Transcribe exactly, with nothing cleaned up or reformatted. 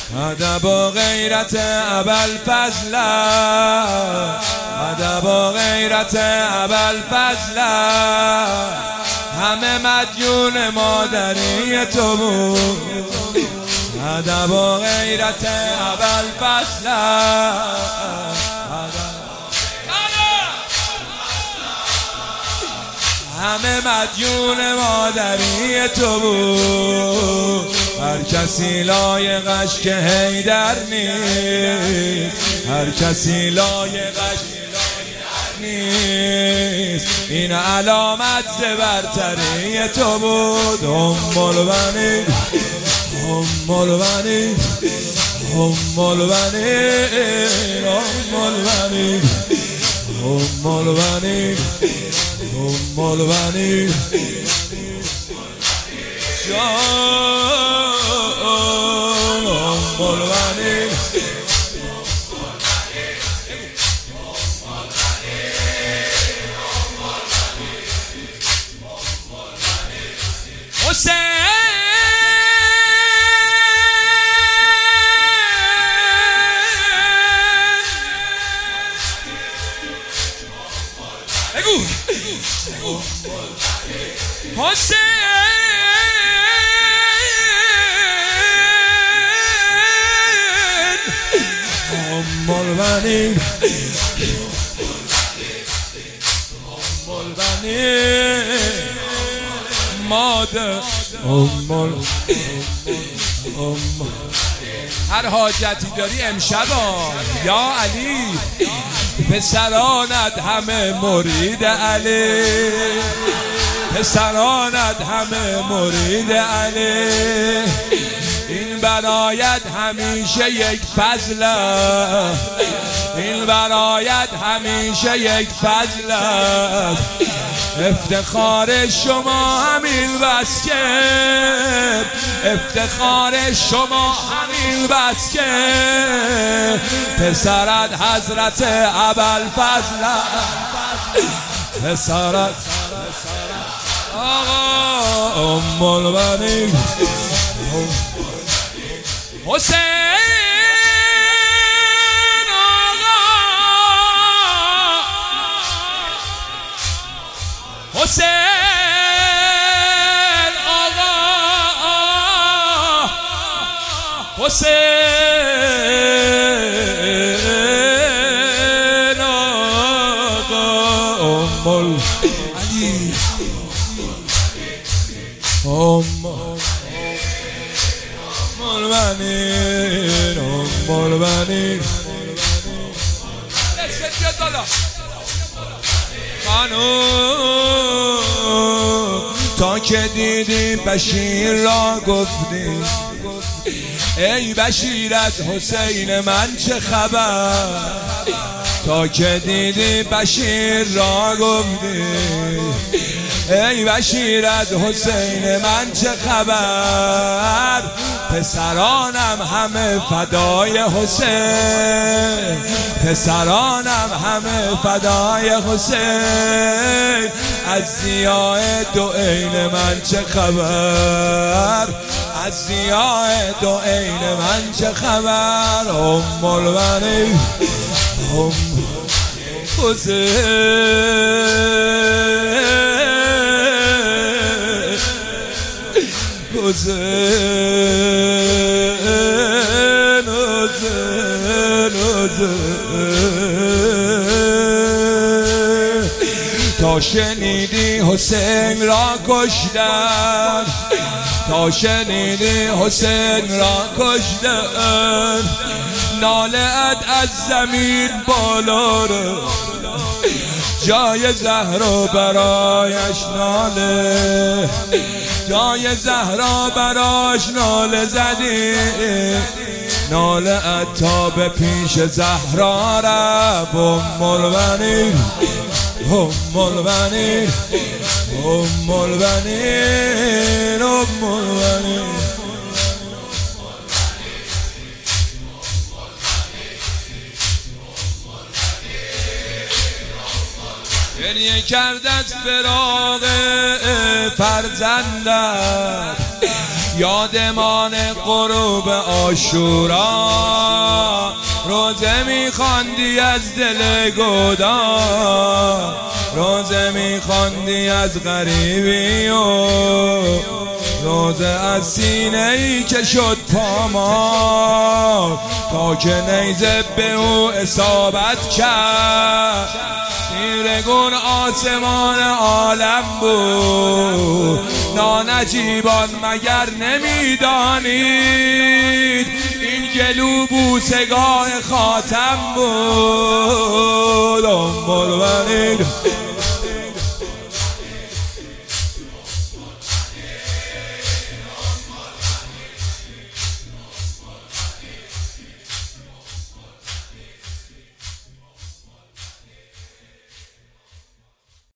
ادب و غیرت ابوالفضل، ادب و غیرت ابوالفضل، همه مدیون مادری تو بود. ادب و غیرت ابوالفضل، همه مدیون مادری تو بود. هر کسی لایقش که حیدر نیست، هر کسی لایقش نیست. این علامت برتری تو بود. ام البنین، ام البنین، ام البنین، ام البنین، ام البنین، ام البنین، جان ام البنین. حسین بگو، حسین ام البنین، ام البنین، مادر ام ال ام. هر حاجتی داری امشبا یا علی، پسرانت همه مرید علی، پسرانت همه مرید علی. این برایت همیشه یک فضل، این برایت همیشه یک فضل. افتخار شما همین بس که، افتخار شما همین بس که، پسرت حضرت ابوالفضل، پسرت آقا ام البنین. حسین آقا، حسین آقا، حسین آقا، ام العلی، ام البنین، ام البنین. خانوم تا که دیدی بشیر را گفتی، ای بشیرت حسین من چه خبر. تا که دیدی بشیر را گفتی، ای بشیرت حسین من چه خبر. پسرانم همه فدای حسین، پسرانم همه فدای حسین. از ضیاء دو عین من چه خبر، از ضیاء دو عین من چه خبر. ام البنین، ام حسین، حسین، حسین، حسین. تا شنیدی حسین را کشتن، تا شنیدی حسین را کشتن، ناله ات از زمین بالا رو، جای زهرا برایش ناله، جای زهرا براش ناله زدی. ناله ات تا به پیش زهرا رفت. ام البنین، ام البنین، ام البنین، ام البنین. گریه کرد از فراق فرزندت، یادمان غروب عاشورا، روزه میخواندی از دل گداز، روزه میخواندی از غریبی و روزه از سینه ای که شد پامال، تا که نیزه به او اصابت کرد. تیرگون آسمان عالم بود، نانجیبان مگر نمیدانید این گلو بوسگاه خاتم بود. ام البنین